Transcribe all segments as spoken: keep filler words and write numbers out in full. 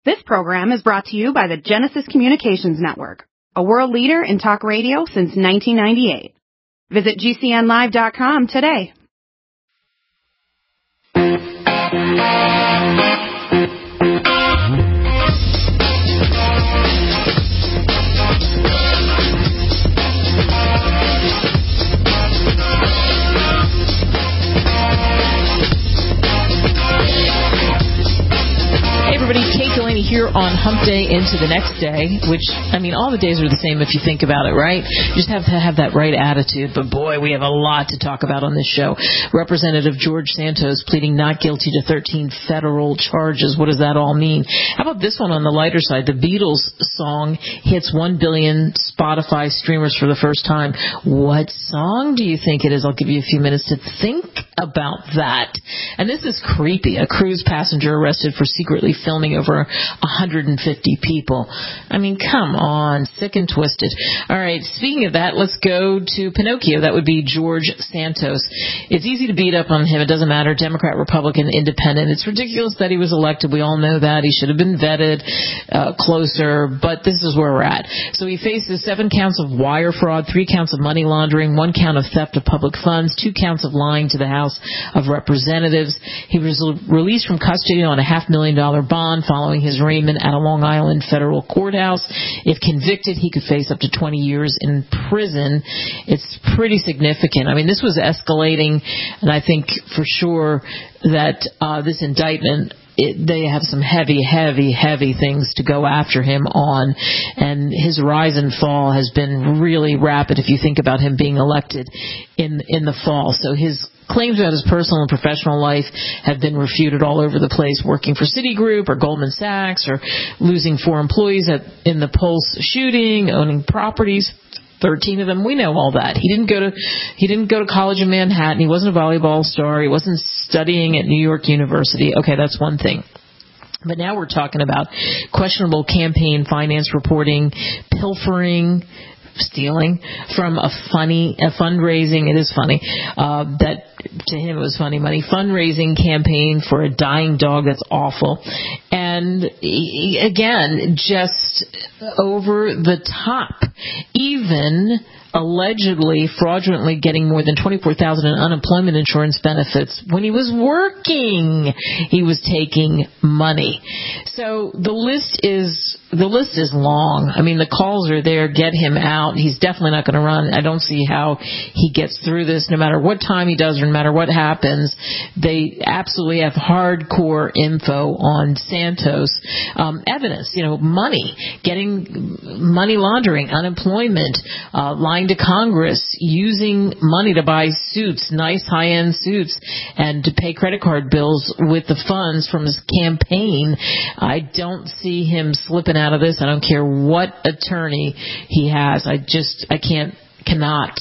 This program is brought to you by the Genesis Communications Network, a world leader in talk radio since nineteen ninety-eight. Visit G C N live dot com today. Everybody, Kate Delaney here on Hump Day into the next day, which, I mean, all the days are the same if you think about it, right? You just have to have that right attitude. But, boy, we have a lot to talk about on this show. Representative George Santos pleading not guilty to thirteen federal charges. What does that all mean? How about this one on the lighter side? The Beatles song hits one billion Spotify streamers for the first time. What song do you think it is? I'll give you a few minutes to think about that. And this is creepy. A cruise passenger arrested for secretly filming over one hundred fifty people. I mean, come on, sick and twisted. All right, speaking of that, let's go to Pinocchio. That would be George Santos. It's easy to beat up on him. It doesn't matter, Democrat, Republican, Independent. It's ridiculous that he was elected. We all know that. He should have been vetted uh, closer, but this is where we're at. So he faces seven counts of wire fraud, three counts of money laundering, one count of theft of public funds, two counts of lying to the House of Representatives. He was released from custody on a half million dollar bond following his arraignment at a Long Island federal courthouse. If convicted, he could face up to twenty years in prison. It's pretty significant. I mean, this was escalating, and I think for sure that uh, this indictment, It, they have some heavy, heavy, heavy things to go after him on, and his rise and fall has been really rapid if you think about him being elected in in the fall. So his claims about his personal and professional life have been refuted all over the place, working for Citigroup or Goldman Sachs or losing four employees at, in the Pulse shooting, owning properties. thirteen of them. We know all that. He didn't go to he didn't go to college in Manhattan. He wasn't a volleyball star. He wasn't studying at New York University. Okay, that's one thing. But now we're talking about questionable campaign finance reporting, pilfering, stealing from a funny, a fundraising, it is funny, uh, that to him it was funny money, fundraising campaign for a dying dog. That's awful. And again, just over the top, even allegedly fraudulently getting more than twenty-four thousand dollars in unemployment insurance benefits. When he was working, he was taking money. So the list is the list is long. I mean, the calls are there. Get him out. He's definitely not going to run. I don't see how he gets through this, no matter what time he does or no matter what happens. They absolutely have hardcore info on Santos. Um, evidence, you know, money, getting money laundering, unemployment, uh, lying to Congress, using money to buy suits, nice high-end suits, and to pay credit card bills with the funds from his campaign. I don't see him slipping out of this. I don't care what attorney he has. I just, I can't, cannot,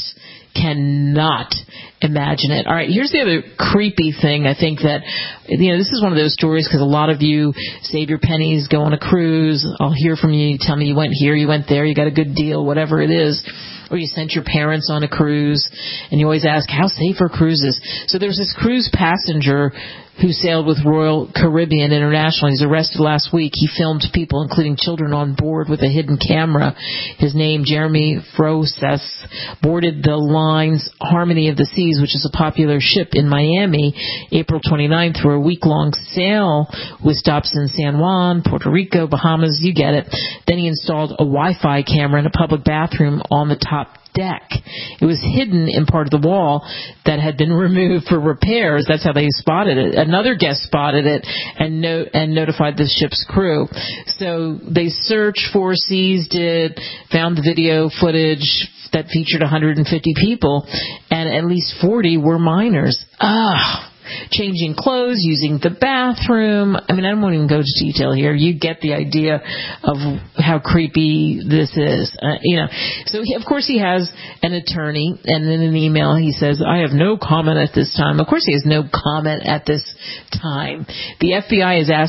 cannot imagine it. All right, here's the other creepy thing. I think that, you know, this is one of those stories because a lot of you save your pennies, go on a cruise. I'll hear from you. You tell me you went here, you went there, you got a good deal, whatever it is. Or you sent your parents on a cruise, and you always ask, how safe are cruises? So there's this cruise passenger who sailed with Royal Caribbean International. He's arrested last week. He filmed people, including children, on board with a hidden camera. His name, Jeremy Froses, boarded the line's Harmony of the Seas, which is a popular ship in Miami, April twenty-ninth, for a week-long sail with stops in San Juan, Puerto Rico, Bahamas, you get it. Then he installed a Wi-Fi camera in a public bathroom on the top deck. It was hidden in part of the wall that had been removed for repairs. That's how they spotted it. Another guest spotted it and no- and notified the ship's crew. So they searched for, seized it, found the video footage that featured one hundred fifty people, and at least forty were minors. Ah. Changing clothes, using the bathroom. I mean, I won't even go to detail here. You get the idea of how creepy this is. Uh, you know, so he, of course he has an attorney, and in an email he says, I have no comment at this time. Of course he has no comment at this time. The F B I has asked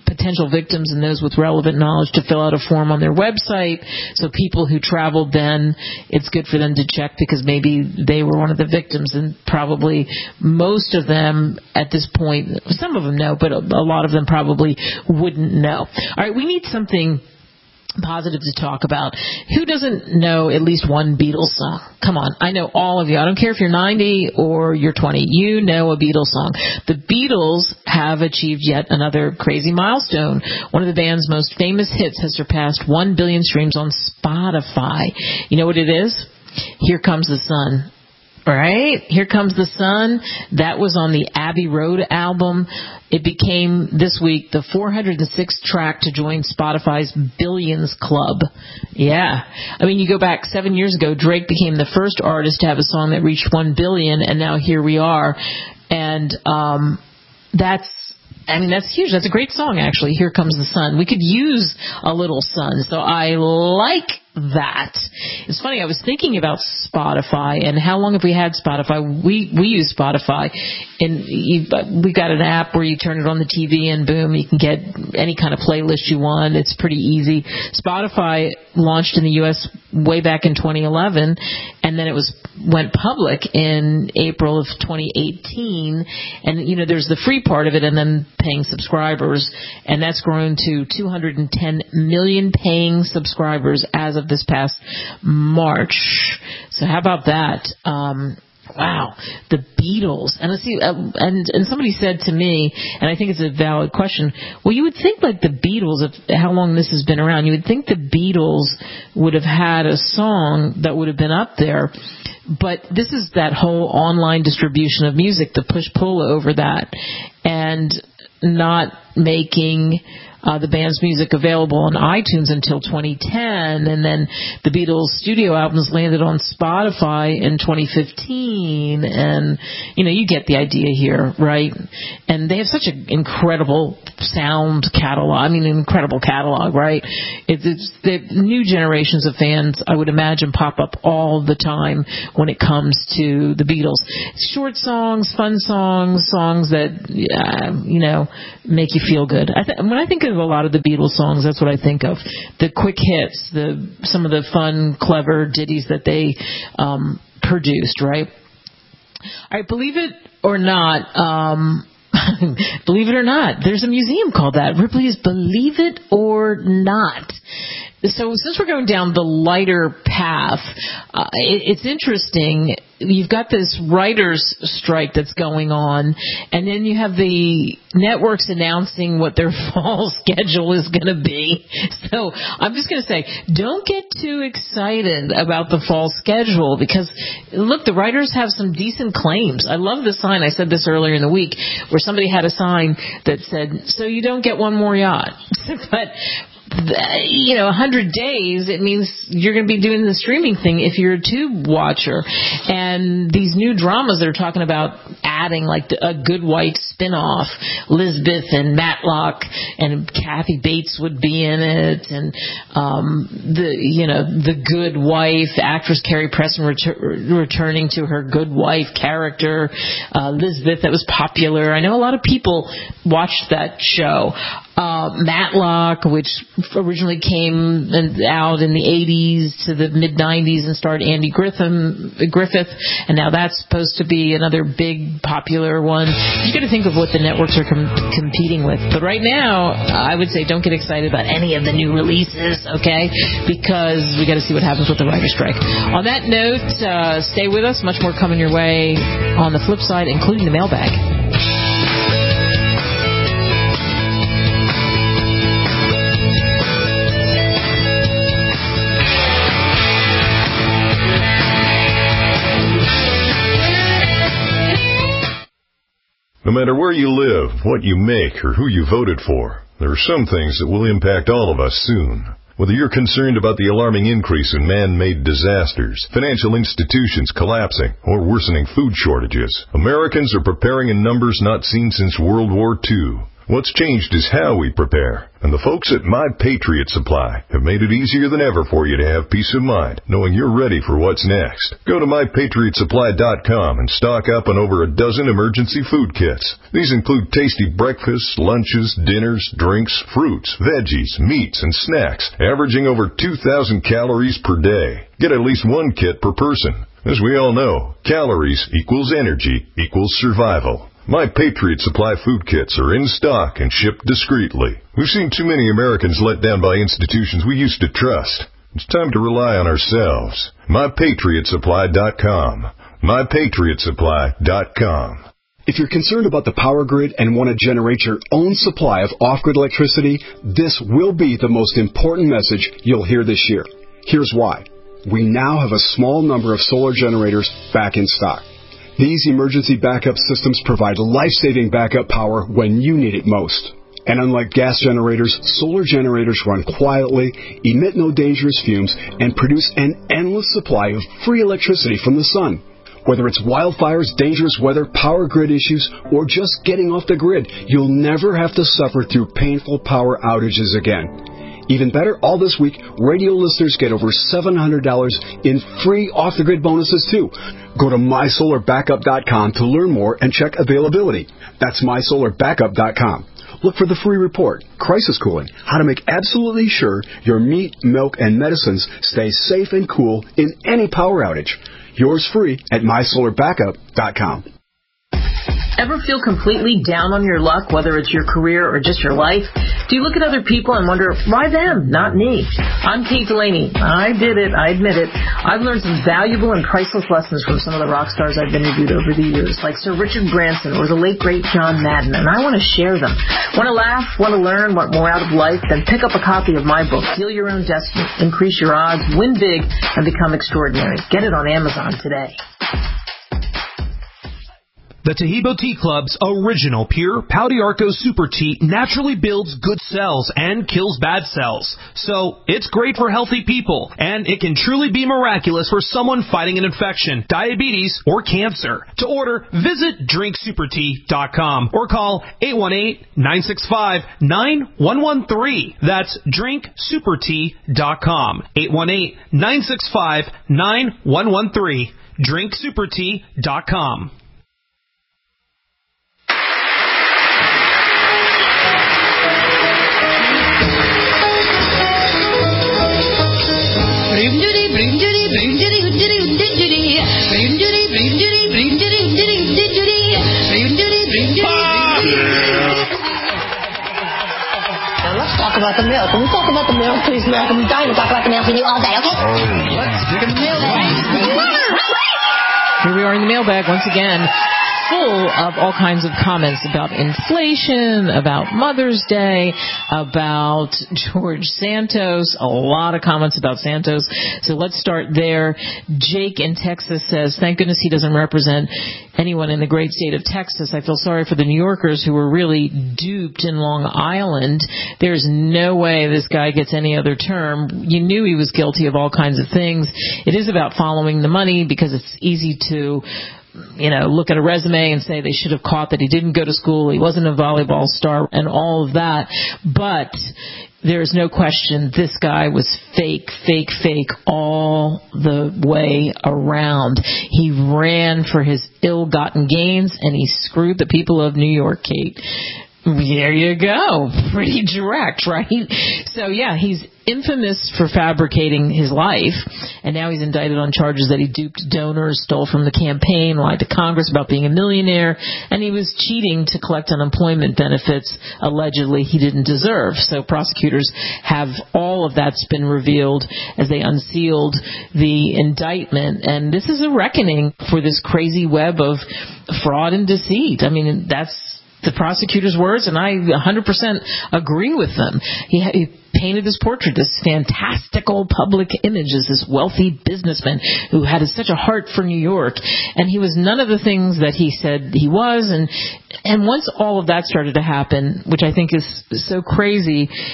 potential victims and those with relevant knowledge to fill out a form on their website. So people who traveled then, it's good for them to check because maybe they were one of the victims, and probably most of them at this point, some of them know, but a, a lot of them probably wouldn't know. All right, we need something positive to talk about. Who doesn't know at least one Beatles song? Come on, I know all of you. I don't care if you're ninety or you're twenty. You know a Beatles song. The Beatles have achieved yet another crazy milestone. One of the band's most famous hits has surpassed one billion streams on Spotify. You know what it is? Here Comes the Sun. Right? Here Comes the Sun. That was on the Abbey Road album. It became, this week, the four hundred sixth track to join Spotify's Billions Club. Yeah. I mean, you go back seven years ago, Drake became the first artist to have a song that reached one billion, and now here we are. And um that's, I mean, that's huge. That's a great song, actually. Here Comes the Sun. We could use a little sun, so I like that. It's funny, I was thinking about Spotify and how long have we had Spotify? We we use Spotify, and you, we got an app where you turn it on the T V and boom, you can get any kind of playlist you want. It's pretty easy. Spotify launched in the U S way back in twenty eleven, and then it was went public in April of twenty eighteen. And you know, there's the free part of it, and then paying subscribers, and that's grown to two hundred ten million paying subscribers as of this past March. So how about that? Um, wow, the Beatles. And I see, uh, and and somebody said to me, and I think it's a valid question. Well, you would think like the Beatles, if how long this has been around, you would think the Beatles would have had a song that would have been up there. But this is that whole online distribution of music, the push-pull over that, and not making uh, the band's music available on iTunes until twenty ten, and then the Beatles' studio albums landed on Spotify in twenty fifteen, and, you know, you get the idea here, right? And they have such an incredible sound catalog, I mean, an incredible catalog, right? It's, it's the new generations of fans, I would imagine, pop up all the time when it comes to the Beatles. Short songs, fun songs, songs that, uh, you know, make you feel good. I th- when I think of a lot of the Beatles songs, that's what I think of. The quick hits, the some of the fun, clever ditties that they um, produced, right? All right, believe it or not, um, believe it or not, there's a museum called that. Ripley's Believe It or Not. So since we're going down the lighter path, uh, it, it's interesting. You've got this writers' strike that's going on, and then you have the networks announcing what their fall schedule is going to be. So I'm just going to say, don't get too excited about the fall schedule because, look, the writers have some decent claims. I love the sign. I said this earlier in the week where somebody had a sign that said, so you don't get one more yacht. But you know, one hundred days, it means you're going to be doing the streaming thing if you're a tube watcher. And these new dramas that are talking about adding, like a Good Wife spinoff, Lisbeth and Matlock and Kathy Bates would be in it, and um, the you know the Good Wife actress Carrie Preston retur- returning to her Good Wife character, uh, Lisbeth, that was popular. I know a lot of people watched that show. Uh, Matlock, which originally came out in the eighties to the mid nineties and starred Andy Griffin, Griffith, and now that's supposed to be another big popular one. You got to think of what the networks are com- competing with. But right now, I would say don't get excited about any of the new releases, okay? Because we got to see what happens with the writer's strike. On that note, uh, stay with us. Much more coming your way on the flip side, including the mailbag. No matter where you live, what you make, or who you voted for, there are some things that will impact all of us soon. Whether you're concerned about the alarming increase in man-made disasters, financial institutions collapsing, or worsening food shortages, Americans are preparing in numbers not seen since World War Two. What's changed is how we prepare. And the folks at My Patriot Supply have made it easier than ever for you to have peace of mind, knowing you're ready for what's next. Go to my patriot supply dot com and stock up on over a dozen emergency food kits. These include tasty breakfasts, lunches, dinners, drinks, fruits, veggies, meats, and snacks, averaging over two thousand calories per day. Get at least one kit per person. As we all know, calories equals energy equals survival. My Patriot Supply food kits are in stock and shipped discreetly. We've seen too many Americans let down by institutions we used to trust. It's time to rely on ourselves. my patriot supply dot com. my patriot supply dot com. If you're concerned about the power grid and want to generate your own supply of off-grid electricity, this will be the most important message you'll hear this year. Here's why. We now have a small number of solar generators back in stock. These emergency backup systems provide life-saving backup power when you need it most. And unlike gas generators, solar generators run quietly, emit no dangerous fumes, and produce an endless supply of free electricity from the sun. Whether it's wildfires, dangerous weather, power grid issues, or just getting off the grid, you'll never have to suffer through painful power outages again. Even better, all this week, radio listeners get over seven hundred dollars in free off-the-grid bonuses, too. Go to my solar backup dot com to learn more and check availability. That's my solar backup dot com. Look for the free report, Crisis Cooling, how to make absolutely sure your meat, milk, and medicines stay safe and cool in any power outage. Yours free at my solar backup dot com. Ever feel completely down on your luck, whether it's your career or just your life? Do you look at other people and wonder, why them, not me? I'm Kate Delaney. I did it. I admit it. I've learned some valuable and priceless lessons from some of the rock stars I've interviewed over the years, like Sir Richard Branson or the late, great John Madden, and I want to share them. Want to laugh? Want to learn? Want more out of life? Then pick up a copy of my book, Heal Your Own Destiny, Increase Your Odds, Win Big, and Become Extraordinary. Get it on Amazon today. The Taheebo Tea Club's original pure Pau d'Arco Super Tea naturally builds good cells and kills bad cells. So it's great for healthy people, and it can truly be miraculous for someone fighting an infection, diabetes, or cancer. To order, visit drink super tea dot com or call eight one eight, nine six five, nine one one three. That's drink super tea dot com. eight one eight, nine six five, nine one one three. drink super tea dot com. About the milk. When we talk about the milk, please, Malcolm, we don't talk about the milk we do all day, okay? Oh, let's dig in the mailbag. Here we are in the mailbag once again, full of all kinds of comments about inflation, about Mother's Day, about George Santos, a lot of comments about Santos. So let's start there. Jake in Texas says, thank goodness he doesn't represent anyone in the great state of Texas. I feel sorry for the New Yorkers who were really duped in Long Island. There's no way this guy gets any other term. You knew he was guilty of all kinds of things. It is about following the money because it's easy to, you know, look at a resume and say they should have caught that he didn't go to school, he wasn't a volleyball star, and all of that. But there's no question this guy was fake, fake, fake all the way around. He ran for his ill-gotten gains, and he screwed the people of New York, Kate. There you go. Pretty direct, right? So, yeah, he's infamous for fabricating his life, and now he's indicted on charges that he duped donors, stole from the campaign, lied to Congress about being a millionaire, and he was cheating to collect unemployment benefits allegedly he didn't deserve. So prosecutors have all of that's been revealed as they unsealed the indictment, and this is a reckoning for this crazy web of fraud and deceit. I mean, that's the prosecutor's words, and I one hundred percent agree with them. He, he painted his portrait, this fantastical public image as this wealthy businessman who had such a heart for New York, and he was none of the things that he said he was. And and once all of that started to happen, which I think is so crazy,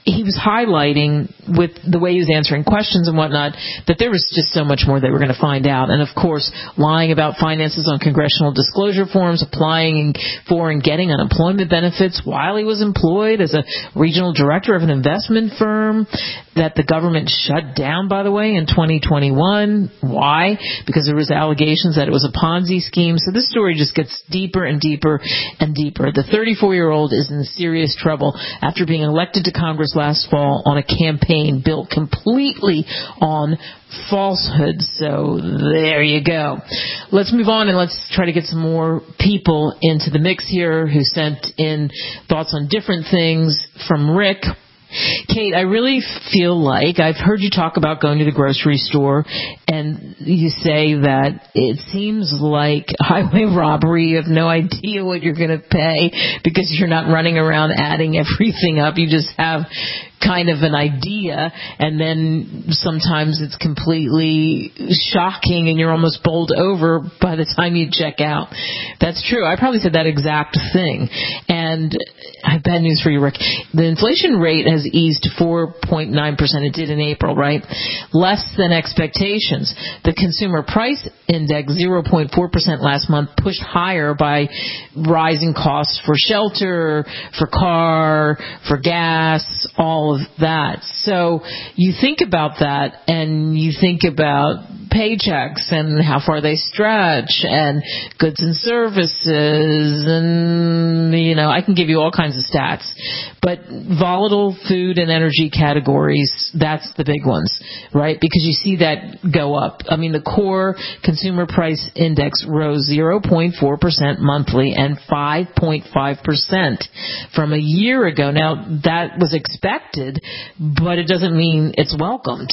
he was highlighting with the way he was answering questions and whatnot that there was just so much more that we're going to find out. And, of course, lying about finances on congressional disclosure forms, applying for and getting unemployment benefits while he was employed as a regional director of an investment firm that the government shut down, by the way, in twenty twenty-one. Why? Because there was allegations that it was a Ponzi scheme. So this story just gets deeper and deeper and deeper. The thirty-four-year-old is in serious trouble after being elected to Congress last fall on a campaign built completely on falsehoods. So there you go. Let's move on and let's try to get some more people into the mix here who sent in thoughts on different things. From Rick. Kate, I really feel like I've heard you talk about going to the grocery store, and you say that it seems like highway robbery. You have no idea what you're going to pay because you're not running around adding everything up. You just have kind of an idea, and then sometimes it's completely shocking and you're almost bowled over by the time you check out. That's true. I probably said that exact thing. And I have bad news for you, Rick. The inflation rate has eased to four point nine percent. It did in April, right? Less than expectations. The consumer price index, zero point four percent last month, pushed higher by rising costs for shelter, for car, for gas, all of that. So you think about that and you think about paychecks and how far they stretch and goods and services, and, you know, I can give you all kinds of stats. But volatile food and energy categories, that's the big ones, right? Because you see that go up. I mean, the core consumer price index rose zero point four percent monthly and five point five percent from a year ago. Now, that was expected, but it doesn't mean it's welcomed.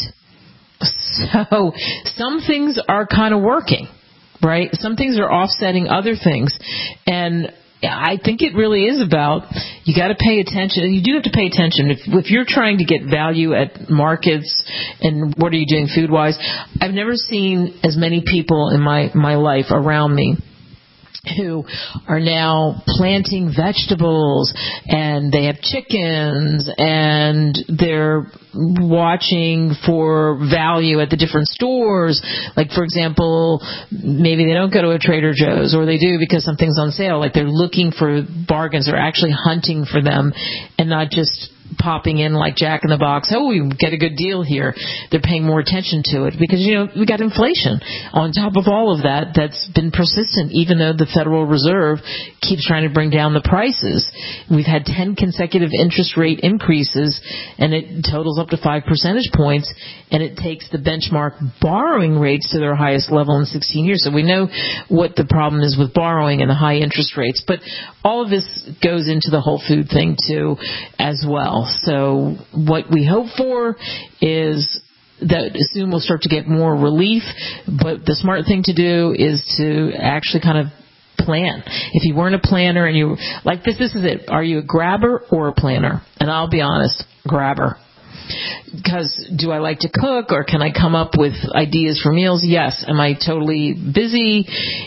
So some things are kind of working, right? Some things are offsetting other things. And I think it really is about, you got to pay attention. And you do have to pay attention. If, if you're trying to get value at markets and what are you doing food-wise, I've never seen as many people in my, my life around me who are now planting vegetables, and they have chickens, and they're watching for value at the different stores. Like, for example, maybe they don't go to a Trader Joe's, or they do because something's on sale. Like, they're looking for bargains. They're actually hunting for them and not just popping in like Jack in the Box. Oh, we get a good deal here. They're paying more attention to it because, you know, we got inflation on top of all of that that's been persistent, even though the Federal Reserve keeps trying to bring down the prices. We've had ten consecutive interest rate increases, and it totals up to five percentage points, and it takes the benchmark borrowing rates to their highest level in sixteen years. So we know what the problem is with borrowing and the high interest rates. But all of this goes into the whole food thing, too, as well. So what we hope for is that soon we'll start to get more relief, but the smart thing to do is to actually kind of plan. If you weren't a planner and you, like this, this is it. Are you a grabber or a planner? And I'll be honest, grabber. Because do I like to cook, or can I come up with ideas for meals? Yes. Am I totally busy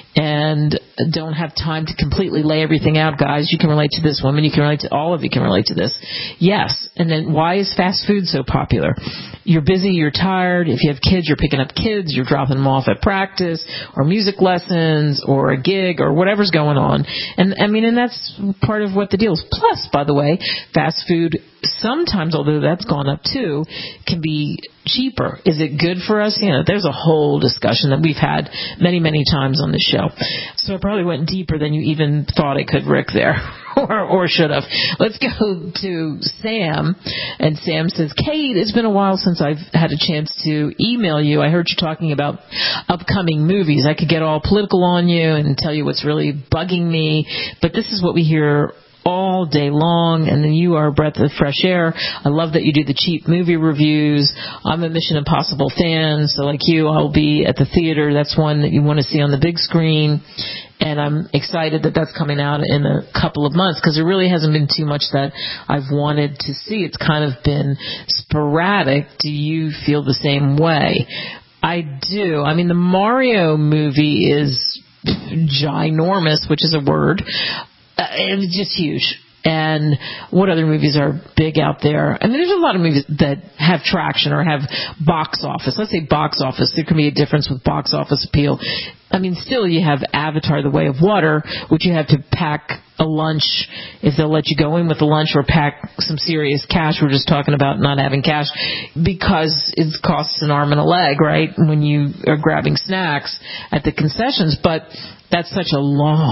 and don't have time to completely lay everything out? Guys, you can relate to this. Women, you can relate to, all of you can relate to this. Yes. And then why is fast food so popular? You're busy, you're tired. If you have kids, you're picking up kids, you're dropping them off at practice or music lessons or a gig or whatever's going on. And I mean, and that's part of what the deal is. Plus, by the way, fast food sometimes, although that's gone up too, can be cheaper. Is it good for us? You know, there's a whole discussion that we've had many, many times on this show. So I probably went deeper than you even thought I could, Rick, there, or, or should have. Let's go to Sam. And Sam says, Kate, it's been a while since I've had a chance to email you. I heard you talking about upcoming movies. I could get all political on you and tell you what's really bugging me, but this is what we hear all day long, and then you are a breath of fresh air. I love that you do the cheap movie reviews. I'm a Mission Impossible fan, so like you, I'll be at the theater. That's one that you want to see on the big screen, and I'm excited that that's coming out in a couple of months, because there really hasn't been too much that I've wanted to see. It's kind of been sporadic. Do you feel the same way? I do. I mean, the Mario movie is ginormous, which is a word. Uh, it was just huge. And what other movies are big out there? I mean, there's a lot of movies that have traction or have box office. Let's say box office. There can be a difference with box office appeal. I mean, still you have Avatar: The Way of Water, which you have to pack a lunch if they'll let you go in with a lunch, or pack some serious cash. We're just talking about not having cash because it costs an arm and a leg, right, when you are grabbing snacks at the concessions. But that's such a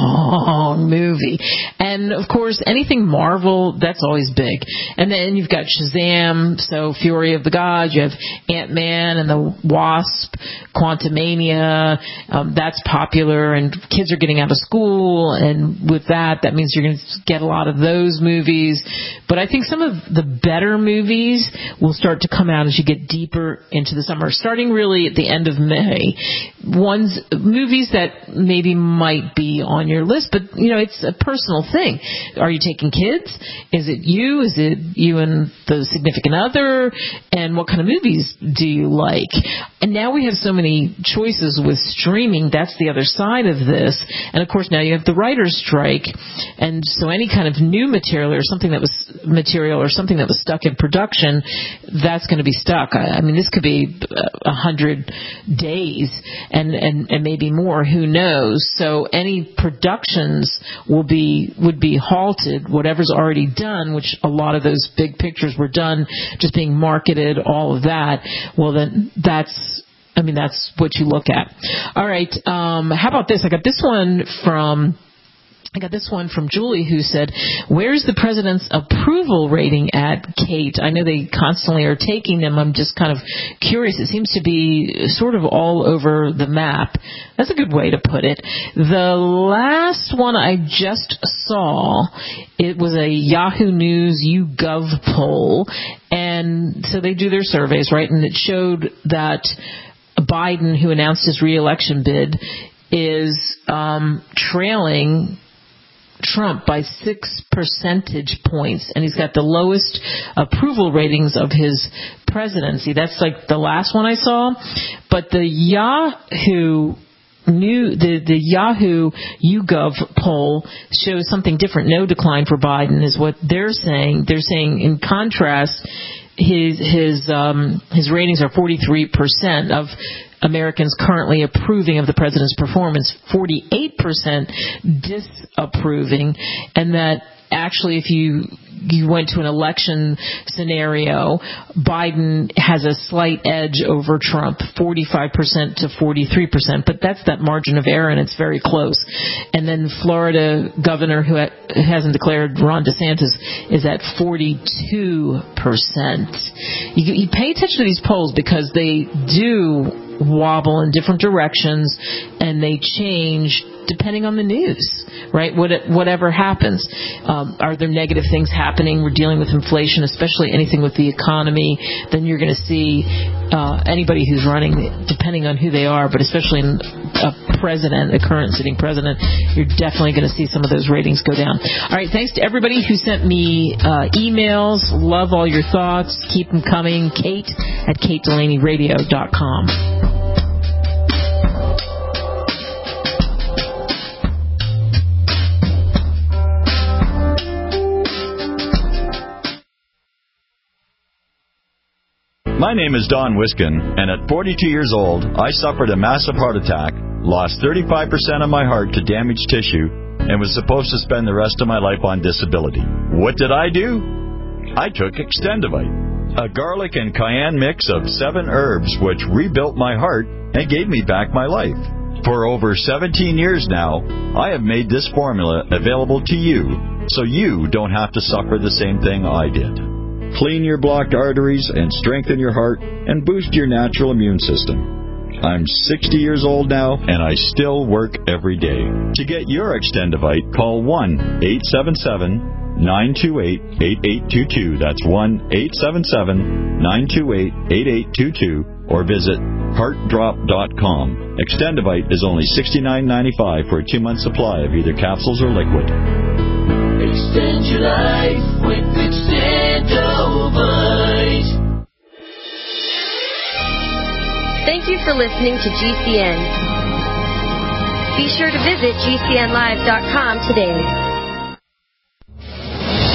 long movie. And, of course, anything Marvel, that's always big. And then you've got Shazam, so Fury of the Gods. You have Ant-Man and the Wasp, Quantumania. Um, that's popular, and kids are getting out of school. And with that, that means you're going to get a lot of those movies. But I think some of the better movies will start to come out as you get deeper into the summer, starting really at the end of May. Ones, movies that maybe might be on your list, but, you know, it's a personal thing. Are you taking kids? Is it you? Is it you and the significant other? And what kind of movies do you like? And now we have so many choices with streaming. That's the other side of this. And, of course, now you have the writer's strike. And so any kind of new material or something that was material or something that was stuck in production, that's going to be stuck. I, I mean, this could be a hundred days and, and, and maybe more. Who knows? So any productions will be would be halted. Whatever's already done, which a lot of those big pictures were done, just being marketed, all of that. Well, then that's, I mean, that's what you look at. All right. Um, how about this? I got this one from. I got this one from Julie, who said, where's the president's approval rating at, Kate? I know they constantly are taking them. I'm just kind of curious. It seems to be sort of all over the map. That's a good way to put it. The last one I just saw, it was a Yahoo News YouGov poll. And so they do their surveys, right? And it showed that Biden, who announced his reelection bid, is um, trailing Trump by six percentage points, and he's got the lowest approval ratings of his presidency. That's like the last one I saw. But the Yahoo new the, the Yahoo YouGov poll shows something different. No decline for Biden is what they're saying. They're saying, in contrast, his his um, his ratings are forty-three percent of Americans currently approving of the president's performance, forty-eight percent disapproving, and that actually if you you went to an election scenario, Biden has a slight edge over Trump, forty-five percent to forty-three percent, but that's that margin of error, and it's very close. And then Florida governor, who hasn't declared, Ron DeSantis, is at forty-two percent. You, you pay attention to these polls because they do wobble in different directions, and they change depending on the news, right? What, whatever happens. Um, are there negative things happening? We're dealing with inflation, especially anything with the economy. Then you're going to see uh, anybody who's running, depending on who they are, but especially in a president, a current sitting president, you're definitely going to see some of those ratings go down. All right, thanks to everybody who sent me uh, emails. Love all your thoughts. Keep them coming. Kate at kate delaney radio dot com. My name is Don Wiskin, and at forty-two years old, I suffered a massive heart attack, lost thirty-five percent of my heart to damaged tissue, and was supposed to spend the rest of my life on disability. What did I do? I took Extendivite, a garlic and cayenne mix of seven herbs which rebuilt my heart and gave me back my life. For over seventeen years now, I have made this formula available to you, so you don't have to suffer the same thing I did. Clean your blocked arteries and strengthen your heart and boost your natural immune system. I'm sixty years old now, and I still work every day. To get your Extendivite, call one eight seven seven, nine two eight, eight eight two two. That's one eight seven seven, nine two eight, eight eight two two, or visit heart drop dot com. Extendivite is only sixty-nine ninety-five for a two-month supply of either capsules or liquid. Extend your life with Extendivite. Thank you for listening to G C N. Be sure to visit G C N live dot com today.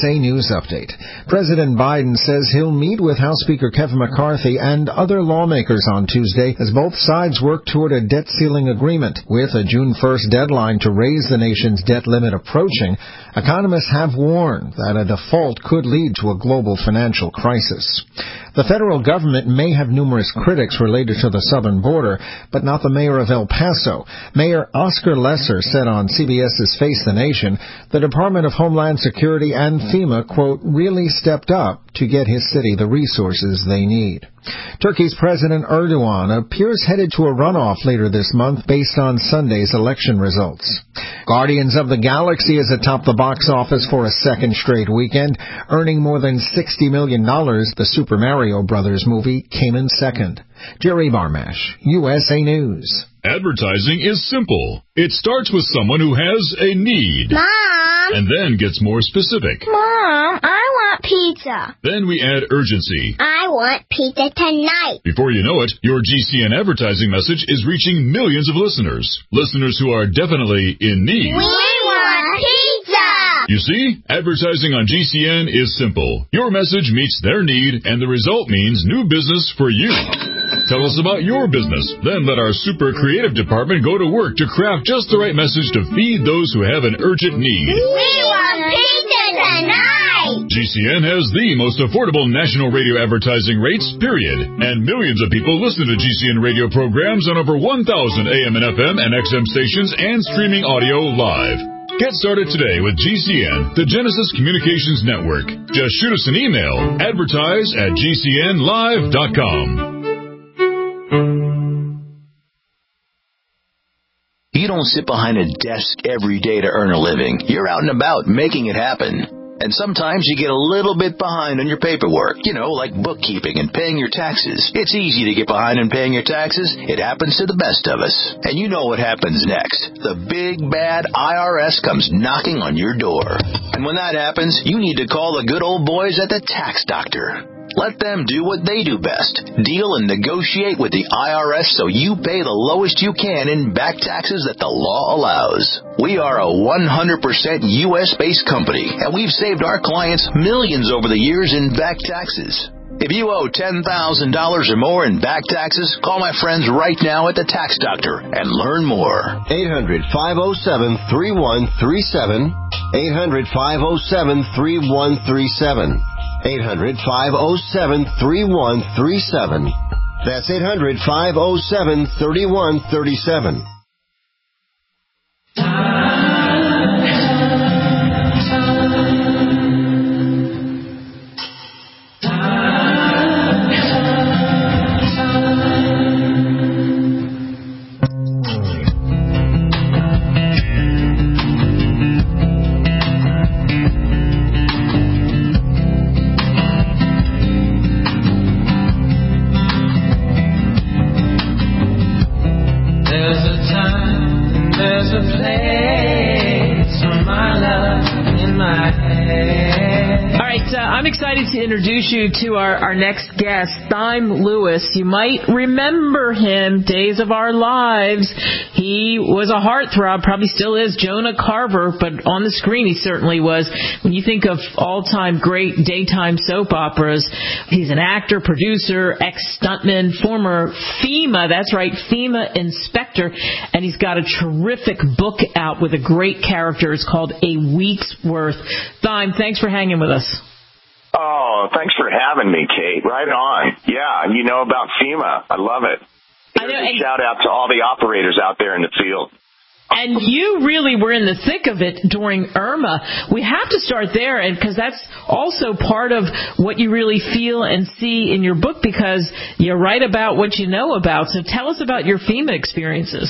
A News Update. President Biden says he'll meet with House Speaker Kevin McCarthy and other lawmakers on Tuesday as both sides work toward a debt ceiling agreement. With a June first deadline to raise the nation's debt limit approaching, economists have warned that a default could lead to a global financial crisis. The federal government may have numerous critics related to the southern border, but not the mayor of El Paso. Mayor Oscar Lesser said on CBS's Face the Nation the Department of Homeland Security and FEMA, quote, really stepped up to get his city the resources they need. Turkey's President Erdogan appears headed to a runoff later this month based on Sunday's election results. Guardians of the Galaxy is atop the box office for a second straight weekend, earning more than sixty million dollars. The Super Mario Brothers movie came in second. Jerry Barmash, U S A News. Advertising is simple. It starts with someone who has a need. Mom! And then gets more specific. Mom, I want pizza. Then we add urgency. I want pizza tonight. Before you know it, your G C N advertising message is reaching millions of listeners. Listeners who are definitely in need. We want pizza! You see, advertising on G C N is simple. Your message meets their need, and the result means new business for you. Tell us about your business. Then let our super creative department go to work to craft just the right message to feed those who have an urgent need. We want pizza tonight! G C N has the most affordable national radio advertising rates, period. And millions of people listen to G C N radio programs on over one thousand A M and F M and X M stations and streaming audio live. Get started today with G C N, the Genesis Communications Network. Just shoot us an email, advertise at G C N live dot com. You don't sit behind a desk every day to earn a living. You're out and about making it happen. And sometimes you get a little bit behind on your paperwork, you know, like bookkeeping and paying your taxes. It's easy to get behind on paying your taxes. It happens to the best of us. And you know what happens next. The big, bad I R S comes knocking on your door. And when that happens, you need to call the good old boys at the Tax Doctor. Let them do what they do best. Deal and negotiate with the I R S so you pay the lowest you can in back taxes that the law allows. We are a one hundred percent U S-based company, and we've saved our clients millions over the years in back taxes. If you owe ten thousand dollars or more in back taxes, call my friends right now at the Tax Doctor and learn more. eight hundred, five oh seven, three one three seven. eight hundred, five oh seven, three one three seven. eight hundred, five oh seven, three one three seven. That's eight hundred, five oh seven, three one three seven. To introduce you to our, our next guest, Thyme Lewis. You might remember him, Days of Our Lives. He was a heartthrob, probably still is, Jonah Carver, but on the screen he certainly was. When you think of all-time great daytime soap operas, he's an actor, producer, ex-stuntman, former FEMA, that's right, FEMA inspector, and he's got a terrific book out with a great character. It's called A Week's Worth. Thyme, thanks for hanging with us. Oh, thanks for having me, Kate. Right on. Yeah, you know about FEMA. I love it. I know, and shout out to all the operators out there in the field. And you really were in the thick of it during Irma. We have to start there, and because that's also part of what you really feel and see in your book, because you write about what you know about. So tell us about your FEMA experiences.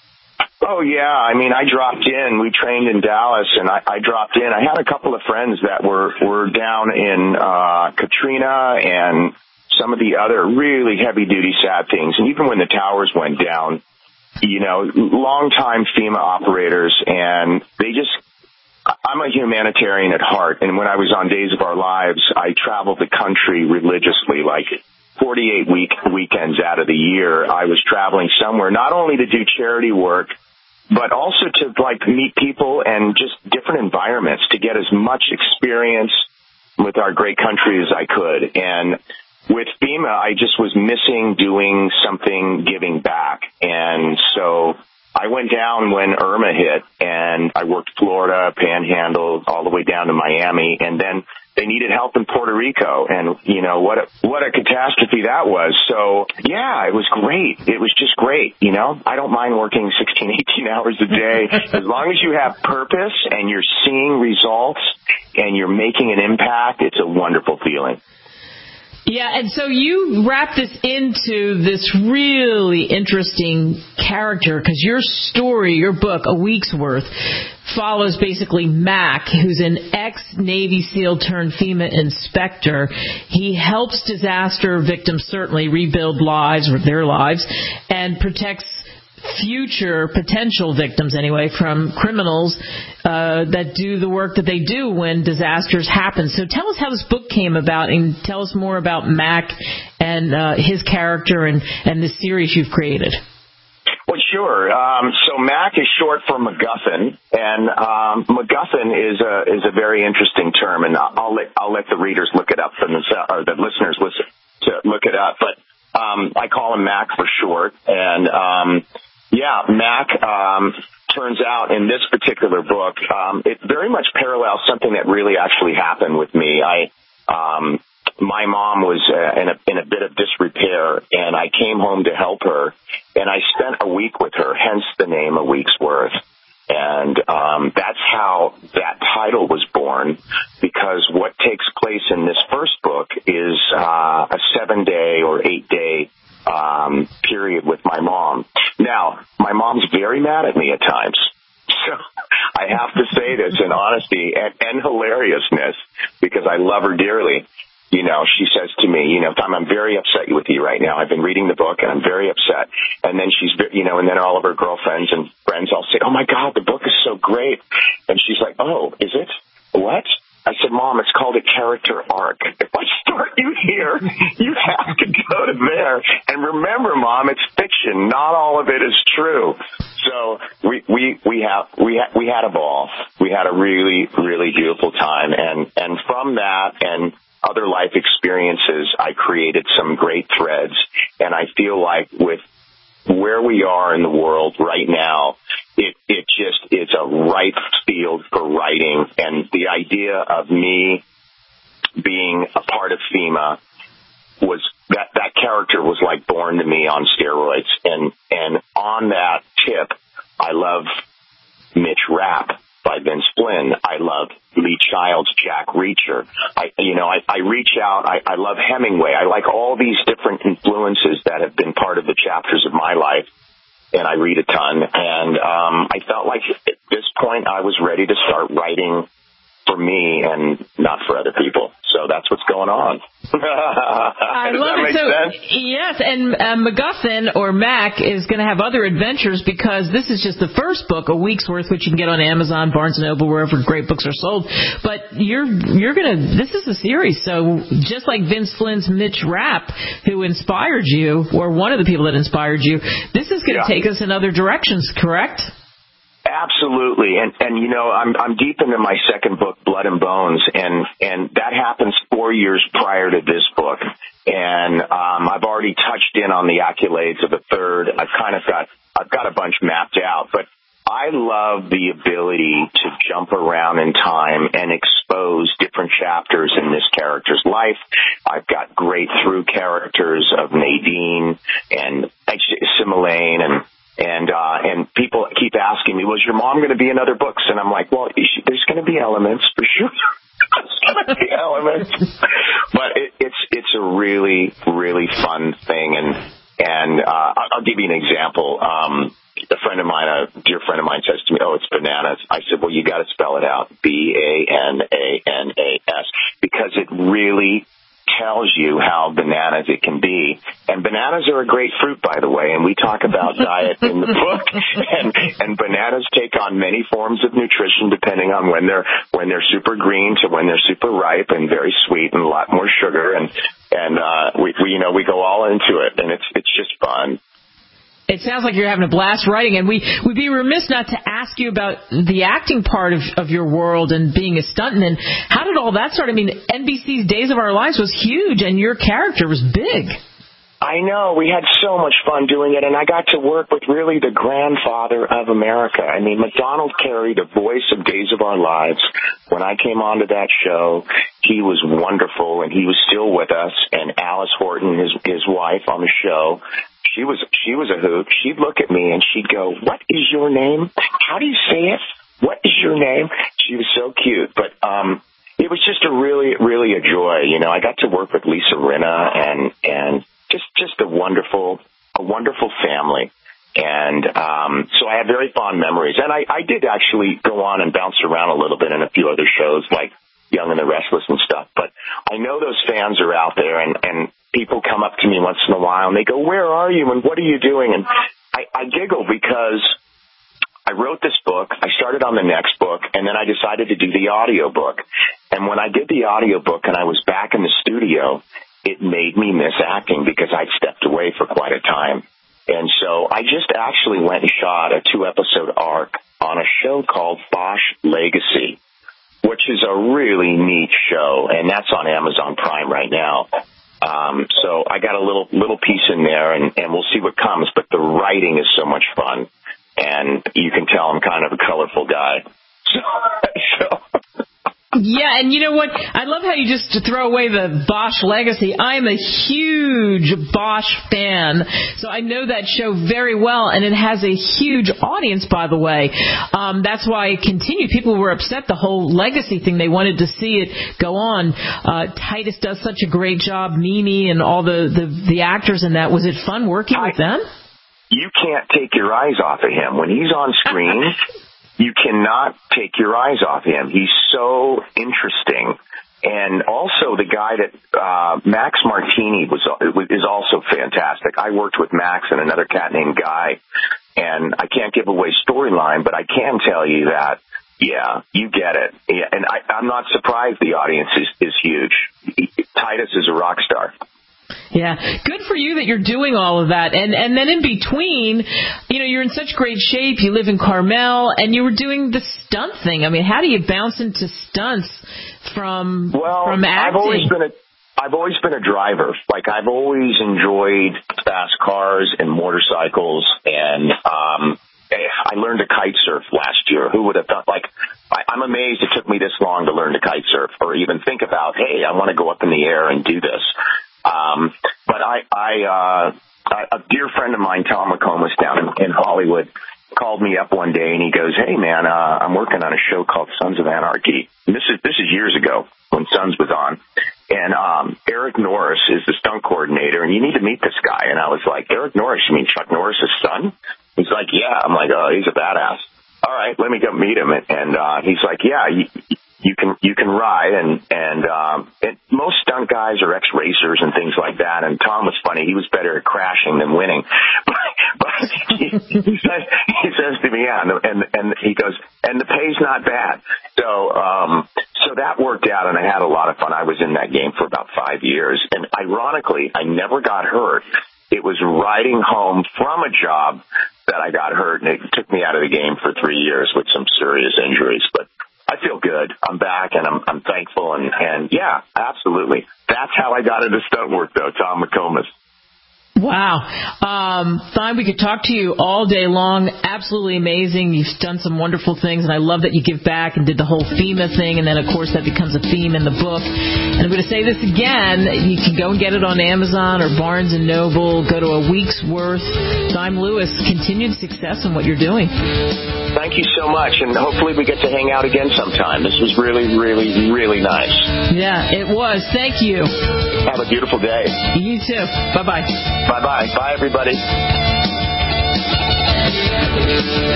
Oh, yeah. I mean, I dropped in. We trained in Dallas, and I, I dropped in. I had a couple of friends that were, were down in uh, Katrina and some of the other really heavy-duty sad things. And even when the towers went down, you know, long-time FEMA operators, and they just – I'm a humanitarian at heart. And when I was on Days of Our Lives, I traveled the country religiously, like forty-eight week weekends out of the year. I was traveling somewhere not only to do charity work, but also to like meet people and just different environments to get as much experience with our great country as I could. And with FEMA, I just was missing doing something giving back. And so I went down when Irma hit, and I worked Florida, Panhandle, all the way down to Miami, and then they needed help in Puerto Rico. And, you know, what a, what a catastrophe that was. So, yeah, it was great. It was just great, you know. I don't mind working sixteen, eighteen hours a day. As long as you have purpose and you're seeing results and you're making an impact, it's a wonderful feeling. Yeah, and so you wrap this into this really interesting character, because your story, your book, A Week's Worth, follows basically Mac, who's an ex-Navy SEAL turned FEMA inspector. He helps disaster victims certainly rebuild lives, or their lives, and protects future potential victims anyway from criminals uh, that do the work that they do when disasters happen. So tell us how this book came about, and tell us more about Mac and uh, his character and, and the series you've created. Well, sure. Um, so Mac is short for MacGuffin, and um, MacGuffin is a is a very interesting term, and I'll let I'll let the readers look it up for themselves, or the listeners listen to look it up. But um, I call him Mac for short, and um, yeah, Mac um, turns out in this particular book, um, it very much parallels something that really actually happened with me. I um, my mom was uh, in a in a bit of disrepair, and I came home to help her, and I spent a week with her, hence the name A Week's Worth. And um, that's how that title was born, because what takes place in this first book is uh, a seven-day or eight-day um, period with my mom. Now, my mom's very mad at me at times. So I have to say this in honesty and, and hilariousness, because I love her dearly. You know, she says to me, you know, Tom, I'm very upset with you right now. I've been reading the book and I'm very upset. And then she's, you know, and then all of her girlfriends and friends all say, oh my God, the book is so great. And she's like, oh, is it? What? I said, Mom, it's called a character arc. If I start you here, you have to go to there. And remember, Mom, it's fiction. Not all of it is true. So we we we have we ha- we had a ball. We had a really really beautiful time. And and from that and other life experiences, I created some great threads. And I feel like with where we are in the world right now, it, it just is a ripe field for writing. And the idea of me being a part of FEMA was that that character was like born to me on steroids. And, and on that tip, I love Mitch Rapp by Vince Flynn. I love Lee Child's Jack Reacher. I, you know, I, I reach out. I, I love Hemingway. I like all these different influences that have been part of the chapters of my life, and I read a ton. And um, I felt like at this point I was ready to start writing for me and not for other people. So that's what's going on. I Does love that it. make So, sense? yes, and uh, MacGuffin, or Mac, is going to have other adventures, because this is just the first book, A Week's Worth, which you can get on Amazon, Barnes and Noble, wherever great books are sold. But you're you're going to, this is a series, so just like Vince Flynn's Mitch Rapp, who inspired you, or one of the people that inspired you, this is going to yeah. take us in other directions, correct? Absolutely, and and you know, I'm I'm deep into my second book, Blood and Bones, and and that happens four years prior to this book, and um, I've already touched in on the accolades of a third. I've kind of got I've got a bunch mapped out, but I love the ability to jump around in time and expose different chapters in this character's life. I've got great through characters of Nadine and Similane and. And, uh, and people keep asking me, was your mom going to be in other books? And I'm like, well, there's going to be elements for sure. There's going to be elements. But it, it's, it's a really, really fun thing. And, and, uh, I'll give you an example. Um, a friend of mine, a dear friend of mine says to me, oh, it's bananas. I said, well, you got to spell it out. B A N A N A S, because it really tells you how bananas it can be. And bananas are a great fruit, by the way, and we talk about diet in the book. And, and bananas take on many forms of nutrition depending on when they're when they're super green to when they're super ripe and very sweet and a lot more sugar. And and uh, we, we you know we go all into it, and it's it's just fun. It sounds like you're having a blast writing, and we would be remiss not to ask you about the acting part of, of your world and being a stuntman. How did all that start? I mean, N B C's Days of Our Lives was huge, and your character was big. I know. We had so much fun doing it, and I got to work with really the grandfather of America. I mean, McDonald Carey, the voice of Days of Our Lives, when I came onto that show, he was wonderful, and he was still with us, and Alice Horton, his his wife on the show, she was she was a hoot. She'd look at me, and she'd go, "What is your name? How do you say it? What is your name?" She was so cute, but um it was just a really, really a joy. You know, I got to work with Lisa Rinna, and and just just a wonderful a wonderful family. And um so I have very fond memories. And I, I did actually go on and bounce around a little bit in a few other shows like Young and the Restless and stuff. But I know those fans are out there, and, and people come up to me once in a while and they go, "Where are you and what are you doing?" And I, I giggle because I wrote this book, I started on the next book, and then I decided to do the audio book. And when I did the audio book and I was back in the studio, it made me miss acting because I'd stepped away for quite a time. And so I just actually went and shot a two-episode arc on a show called Bosch Legacy, which is a really neat show, and that's on Amazon Prime right now. Um, so I got a little little piece in there, and, and we'll see what comes. But the writing is so much fun, and you can tell I'm kind of a colorful guy. So, so Yeah, and you know what? I love how you just throw away the Bosch Legacy. I'm a huge Bosch fan, so I know that show very well, and it has a huge audience, by the way. Um, that's why it continued. People were upset, the whole Legacy thing. They wanted to see it go on. Uh, Titus does such a great job, Mimi and all the, the, the actors in that. Was it fun working I, with them? You can't take your eyes off of him. When he's on screen, you cannot take your eyes off him. He's so interesting. And also the guy that, uh, Max Martini was, is also fantastic. I worked with Max and another cat named Guy, and I can't give away storyline, but I can tell you that, yeah, you get it. Yeah, and I, I'm not surprised the audience is, is huge. Titus is a rock star. Yeah, good for you that you're doing all of that. And and then in between, you know, you're in such great shape. You live in Carmel, and you were doing the stunt thing. I mean, how do you bounce into stunts from well, from acting? I've always been a I've always been a driver. Like, I've always enjoyed fast cars and motorcycles, and um I learned to kite surf last year. Who would have thought? Like, I, I'm amazed it took me this long to learn to kite surf, or even think about, hey, I want to go up in the air and do this. Um, but I, I, uh, a dear friend of mine, Tom McComas down in, in Hollywood, called me up one day and he goes, "Hey man, uh, I'm working on a show called Sons of Anarchy." And this is, this is years ago when Sons was on. And, um, Eric Norris is the stunt coordinator, and you need to meet this guy. And I was like, "Eric Norris, you mean Chuck Norris's son?" He's like, "Yeah." I'm like, "Oh, he's a badass. All right, let me go meet him." And, and uh, he's like, "Yeah, you, you can you can ride." And and, um, and most stunt guys are ex-racers and things like that. And Tom was funny; he was better at crashing than winning. But, but he, he says he says to me, "Yeah," and and, and he goes, "And the pay's not bad." So um, so that worked out, and I had a lot of fun. I was in that game for about five years, and ironically, I never got hurt. It was riding home from a job that I got hurt, and it took me out of the game for three years with some serious injuries. But I feel good. I'm back, and I'm I'm thankful, and, and yeah, absolutely. That's how I got into stunt work, though, Tom McComas. Wow. Um, fine, we could talk to you all day long. Absolutely amazing. You've done some wonderful things, and I love that you give back and did the whole FEMA thing, and then, of course, that becomes a theme in the book. And I'm going to say this again. You can go and get it on Amazon or Barnes and Noble. Go to a week's worth. Dime Lewis, continued success in what you're doing. Thank you so much, and hopefully we get to hang out again sometime. This was really, really, really nice. Yeah, it was. Thank you. Have a beautiful day. You too. Bye-bye. Bye-bye. Bye, everybody.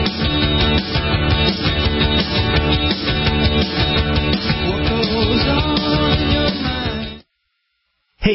What goes on?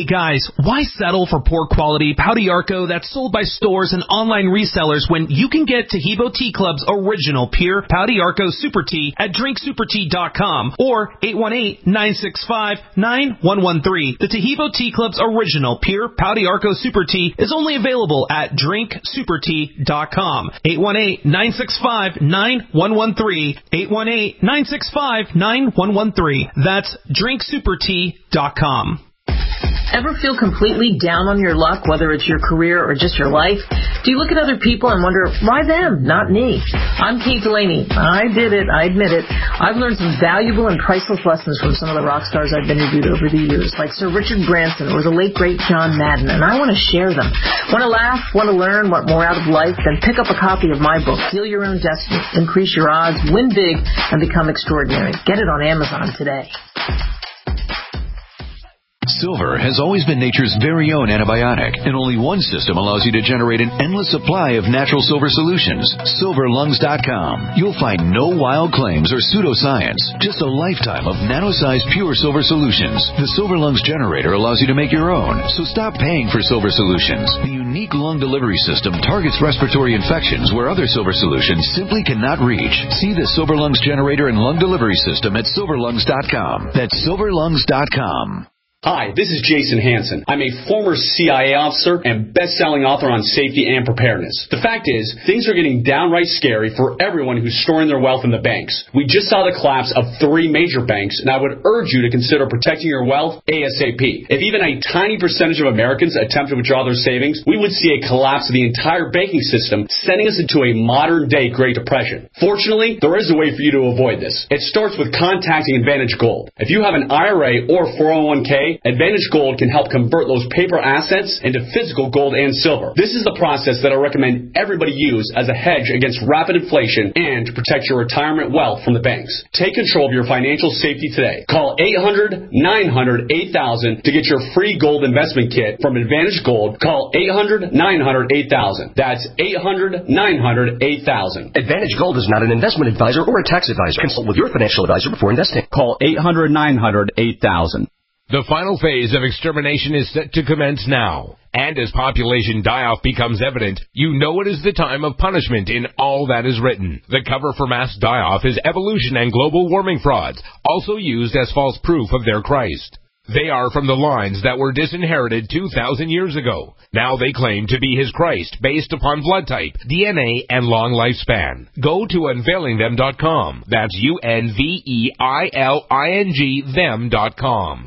Hey guys, why settle for poor quality Pouty Arco that's sold by stores and online resellers when you can get Taheebo Tea Club's original pure Pouty Arco Super Tea at drink super tea dot com or eight one eight, nine six five, nine one one three. The Taheebo Tea Club's original pure Pouty Arco Super Tea is only available at drink super tea dot com. eight one eight, nine six five, nine one one three. eight one eight, nine six five, nine one one three. That's drink super tea dot com. Ever feel completely down on your luck, whether it's your career or just your life? Do you look at other people and wonder, why them, not me? I'm Kate Delaney. I did it. I admit it. I've learned some valuable and priceless lessons from some of the rock stars I've interviewed over the years, like Sir Richard Branson or the late, great John Madden, and I want to share them. Want to laugh? Want to learn? Want more out of life? Then pick up a copy of my book, Heal Your Own Destiny, Increase Your Odds, Win Big, and Become Extraordinary. Get it on Amazon today. Silver has always been nature's very own antibiotic, and only one system allows you to generate an endless supply of natural silver solutions. silver lungs dot com. You'll find no wild claims or pseudoscience, just a lifetime of nano-sized pure silver solutions. The Silver Lungs generator allows you to make your own, so stop paying for silver solutions. The unique lung delivery system targets respiratory infections where other silver solutions simply cannot reach. See the Silver Lungs generator and lung delivery system at silver lungs dot com. That's silver lungs dot com. Hi, this is Jason Hansen. I'm a former C I A officer and best-selling author on safety and preparedness. The fact is, things are getting downright scary for everyone who's storing their wealth in the banks. We just saw the collapse of three major banks, and I would urge you to consider protecting your wealth ASAP. If even a tiny percentage of Americans attempt to withdraw their savings, we would see a collapse of the entire banking system, sending us into a modern-day Great Depression. Fortunately, there is a way for you to avoid this. It starts with contacting Advantage Gold. If you have an I R A or four oh one k, Advantage Gold can help convert those paper assets into physical gold and silver. This is the process that I recommend everybody use as a hedge against rapid inflation and to protect your retirement wealth from the banks. Take control of your financial safety today. Call eight hundred, nine hundred, eight thousand to get your free gold investment kit from Advantage Gold. Call eight hundred, nine hundred, eight thousand. That's eight hundred, nine hundred, eight thousand. Advantage Gold is not an investment advisor or a tax advisor. Consult with your financial advisor before investing. Call eight hundred, nine hundred, eight thousand. The final phase of extermination is set to commence now. And as population die-off becomes evident, you know it is the time of punishment in all that is written. The cover for mass die-off is evolution and global warming frauds, also used as false proof of their Christ. They are from the lines that were disinherited two thousand years ago. Now they claim to be his Christ based upon blood type, D N A, and long lifespan. Go to unveiling them dot com. That's U N V E I L I N G them dot com.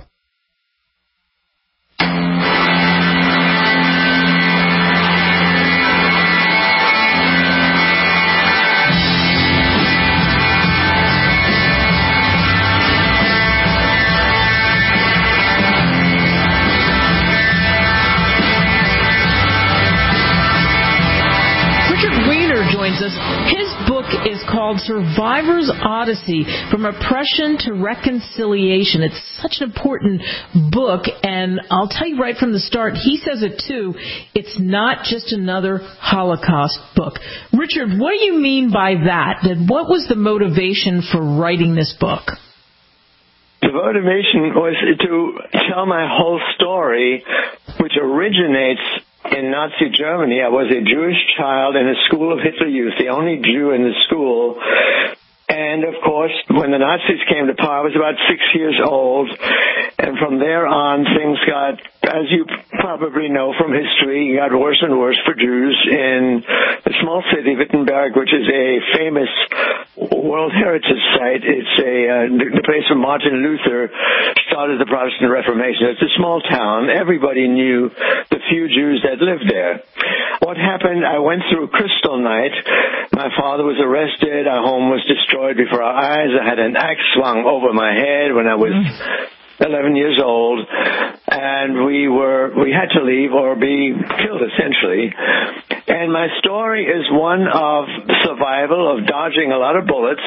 Joins us. His book is called Survivor's Odyssey, From Oppression to Reconciliation. It's such an important book, and I'll tell you right from the start, he says it too, it's not just another Holocaust book. Richard, what do you mean by that? What was the motivation for writing this book? The motivation was to tell my whole story, which originates in Nazi Germany. I was a Jewish child in a school of Hitler Youth, the only Jew in the school. And, of course, when the Nazis came to power, I was about six years old. And from there on, things got, as you probably know from history, got worse and worse for Jews in the small city, Wittenberg, which is a famous World Heritage Site. It's a uh, the place where Martin Luther started the Protestant Reformation. It's a small town. Everybody knew the few Jews that lived there. What happened, I went through Crystal Night. My father was arrested. Our home was destroyed before our eyes. I had an axe swung over my head when I was eleven years old, and we were we had to leave or be killed, essentially. And my story is one of survival, of dodging a lot of bullets,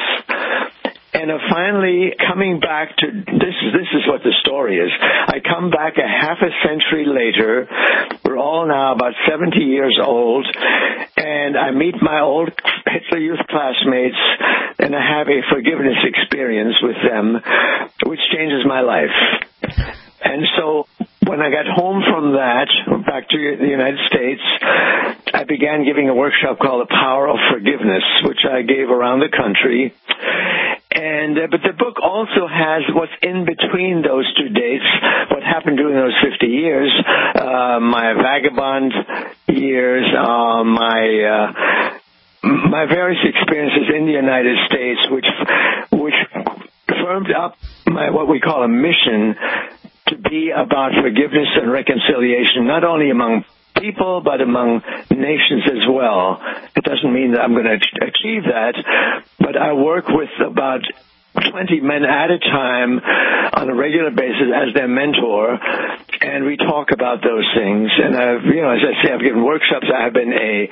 and of finally coming back to this. This is what the story is. I come back a half a century later. We're all now about seventy years old, and I meet my old Hitler Youth classmates, and I have a forgiveness experience with them, which changes my life. And so when I got home from that, back to the United States, I began giving a workshop called The Power of Forgiveness, which I gave around the country. And uh, but the book also has what's in between those two dates, what happened during those fifty years, uh, my vagabond years, uh, my uh, my various experiences in the United States, which which firmed up my what we call a mission to be about forgiveness and reconciliation, not only among people, but among nations as well. It doesn't mean that I'm going to achieve that, but I work with about twenty men at a time on a regular basis as their mentor, and we talk about those things. And I've, you know, as I say, I've given workshops. I have been a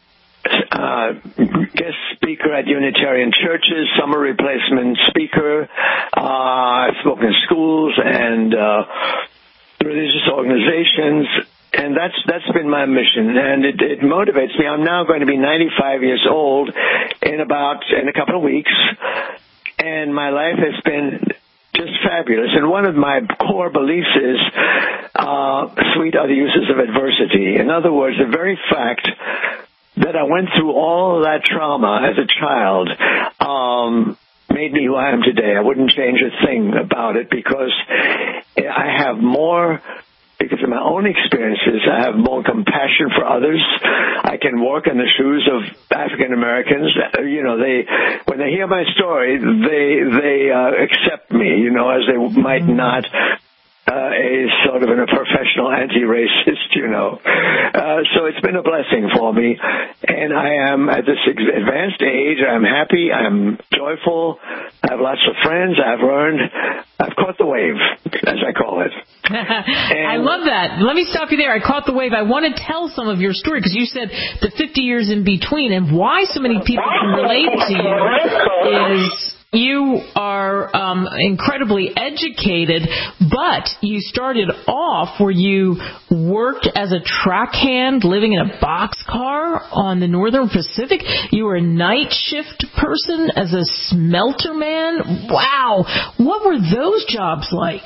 uh, guest speaker at Unitarian churches, summer replacement speaker. Uh, I've spoken in schools and uh, religious organizations. And that's that's been my mission, and it, it motivates me. I'm now going to be ninety-five years old in about in a couple of weeks, and my life has been just fabulous. And one of my core beliefs is uh, sweet are the uses of adversity. In other words, the very fact that I went through all of that trauma as a child um, made me who I am today. I wouldn't change a thing about it because I have more. Because of my own experiences, I have more compassion for others. I can walk in the shoes of African Americans. You know, they when they hear my story, they they uh, accept me. You know, as they might not uh, a sort of a professional anti-racist. You know, uh, so it's been a blessing for me, and I am at this advanced age. I'm happy. I'm joyful. I have lots of friends. I've learned. I've caught the wave, as I call it. I love that. Let me stop you there. I caught the wave. I want to tell some of your story because you said the fifty years in between, and why so many people can relate to you is you are um, incredibly educated, but you started off where you worked as a track hand living in a boxcar on the Northern Pacific. You were a night shift person as a smelter man. Wow. What were those jobs like?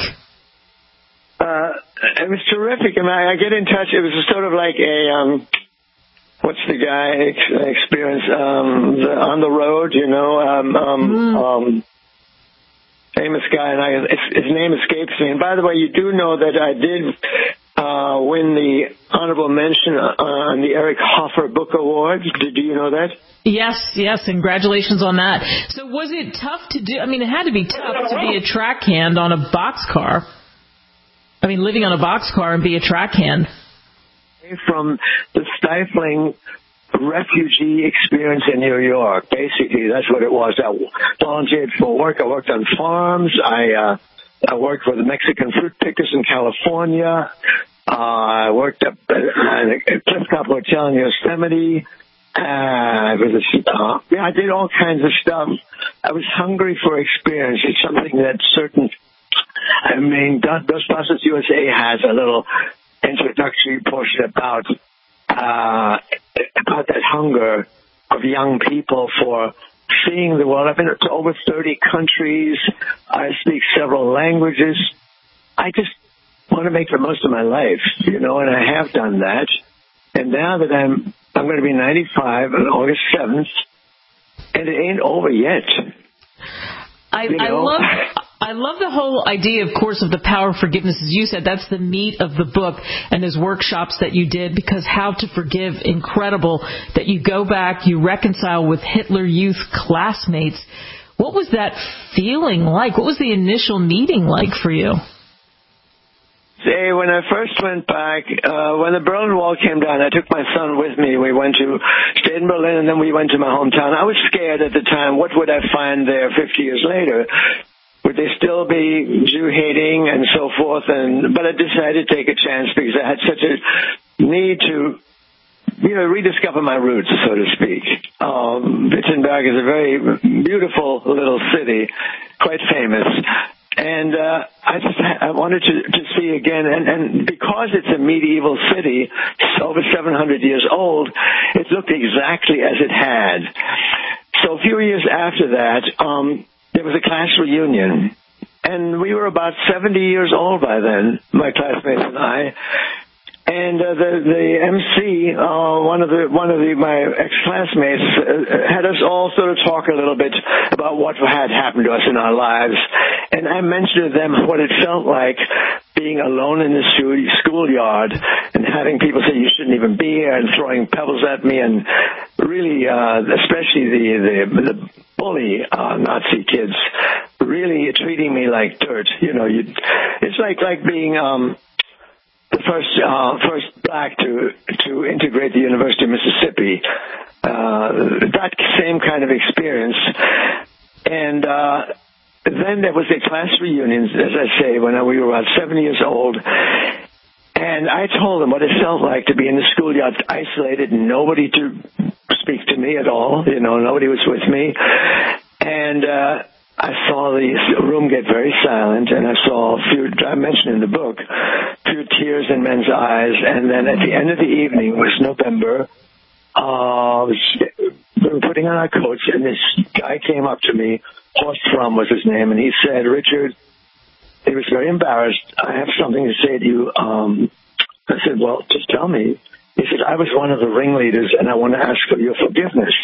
Uh, it was terrific. I mean, I get in touch. It was sort of like a, um, what's the guy ex- experience, um, the, on the road, you know, um, um, mm. um, famous guy, and I, his name escapes me. And by the way, you do know that I did, uh, win the honorable mention on the Eric Hoffer Book Award. Did you know that? Yes, yes, congratulations on that. So was it tough to do? I mean, it had to be tough to be a track hand on a boxcar. I mean, living on a boxcar and be a track hand. From the stifling refugee experience in New York, basically, that's what it was. I volunteered for work. I worked on farms. I uh, I worked for the Mexican fruit pickers in California. Uh, I worked up at a Cliff Top Hotel in Yosemite. Uh, I was a, uh, yeah, I did all kinds of stuff. I was hungry for experience. It's something that certain. I mean, Ghostbusters U S A has a little introductory portion about uh, about that hunger of young people for seeing the world. I've been to over thirty countries. I speak several languages. I just want to make the most of my life, you know, and I have done that. And now that I'm I'm going to be ninety-five on August seventh, and it ain't over yet. I, you know? I love. I love the whole idea, of course, of the power of forgiveness. As you said, that's the meat of the book and those workshops that you did, because How to Forgive, incredible that you go back, you reconcile with Hitler Youth classmates. What was that feeling like? What was the initial meeting like for you? Say, when I first went back, uh, when the Berlin Wall came down, I took my son with me. We went to, stayed in Berlin, and then we went to my hometown. I was scared at the time. What would I find there fifty years later? Would they still be Jew-hating and so forth? And but I decided to take a chance because I had such a need to, you know, rediscover my roots, so to speak. Um, Wittenberg is a very beautiful little city, quite famous. And uh, I just I wanted to, to see again, and, and because it's a medieval city, it's over seven hundred years old, it looked exactly as it had. So a few years after that, um, there was a class reunion, and we were about seventy years old by then, my classmates and I. And uh, the the M C, uh, one of the one of the my ex-classmates, uh, had us all sort of talk a little bit about what had happened to us in our lives. And I mentioned to them what it felt like being alone in the schoolyard and having people say you shouldn't even be here and throwing pebbles at me, and really, uh, especially the the, the bully uh, Nazi kids, really treating me like dirt. You know, you it's like like being. Um, The first, uh, first black to to integrate the University of Mississippi, uh, that same kind of experience, and uh, then there was a class reunion, as I say, when we were about seven years old, and I told them what it felt like to be in the schoolyard, isolated, nobody to speak to me at all, you know, nobody was with me, and. Uh, I saw the room get very silent, and I saw a few, I mentioned in the book, a few tears in men's eyes, and then at the end of the evening, it was November, uh, we were putting on our coats, and this guy came up to me, Horst Fromm was his name, and he said, Richard, he was very embarrassed, I have something to say to you. Um, I said, well, just tell me. He said, I was one of the ringleaders, and I want to ask for your forgiveness.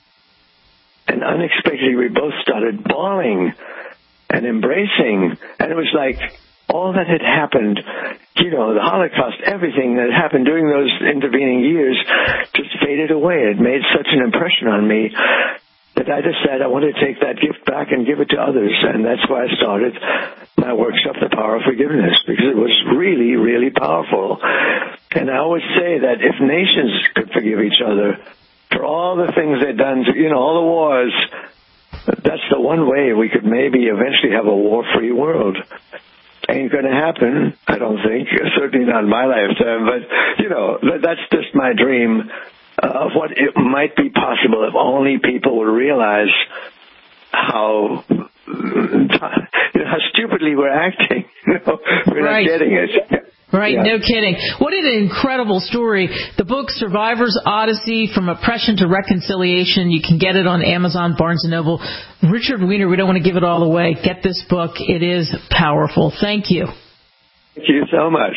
And unexpectedly, we both started bawling and embracing. And it was like all that had happened, you know, the Holocaust, everything that happened during those intervening years just faded away. It made such an impression on me that I decided I want to take that gift back and give it to others. And that's why I started my workshop, The Power of Forgiveness, because it was really, really powerful. And I always say that if nations could forgive each other, for all the things they've done, you know, all the wars, that's the one way we could maybe eventually have a war-free world. Ain't going to happen, I don't think, certainly not in my lifetime, but, you know, that's just my dream of what it might be possible if only people would realize how, you know, how stupidly we're acting. You know, we're right. not getting it. Right, yeah. No kidding. What an incredible story. The book, Survivor's Odyssey, From Oppression to Reconciliation. You can get it on Amazon, Barnes and Noble. Richard Weiner, we don't want to give it all away. Get this book. It is powerful. Thank you. Thank you so much.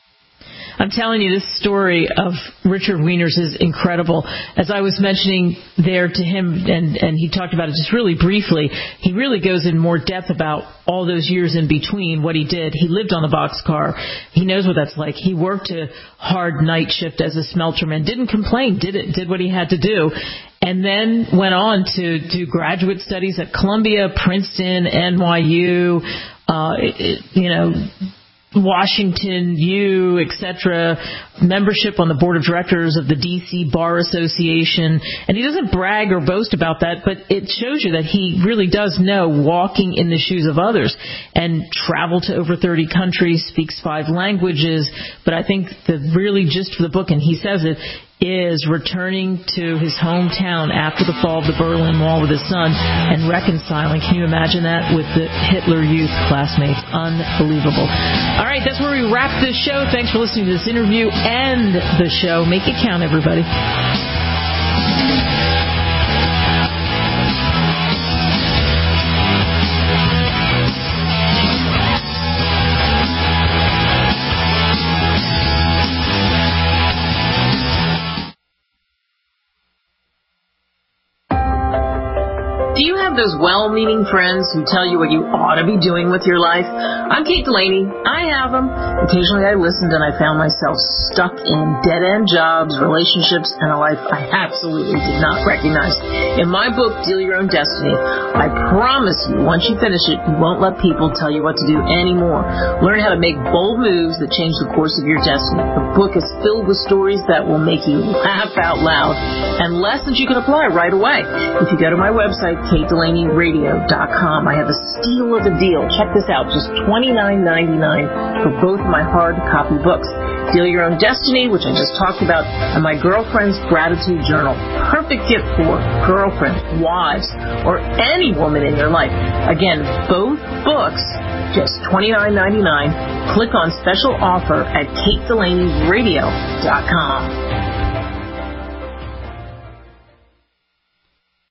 I'm telling you, this story of Richard Weiner's is incredible. As I was mentioning there to him, and, and he talked about it just really briefly, he really goes in more depth about all those years in between, what he did. He lived on a boxcar. He knows what that's like. He worked a hard night shift as a smelterman, didn't complain, did it, did what he had to do, and then went on to do graduate studies at Columbia, Princeton, N Y U, uh, it, you know, Washington U, et cetera, membership on the board of directors of the D C Bar Association. And he doesn't brag or boast about that, but it shows you that he really does know walking in the shoes of others, and traveled to over thirty countries, speaks five languages. But I think the really gist of the book, and he says it, is returning to his hometown after the fall of the Berlin Wall with his son and reconciling. Can you imagine that with the Hitler Youth classmates? Unbelievable. All right, that's where we wrap this show. Thanks for listening to this interview and the show. Make it count, everybody. Do you have those well-meaning friends who tell you what you ought to be doing with your life? I'm Kate Delaney. I have them. Occasionally I listened and I found myself stuck in dead-end jobs, relationships, and a life I absolutely did not recognize. In my book, Deal Your Own Destiny, I promise you, once you finish it, you won't let people tell you what to do anymore. Learn how to make bold moves that change the course of your destiny. The book is filled with stories that will make you laugh out loud and lessons you can apply right away. If you go to my website, kate delaney radio dot com. I have a steal of a deal. Check this out, just twenty-nine ninety-nine for both my hard copy books. Deal Your Own Destiny, which I just talked about, and my Girlfriend's Gratitude Journal. Perfect gift for girlfriends, wives, or any woman in your life. Again, both books, just twenty-nine ninety-nine. Click on special offer at kate delaney radio dot com.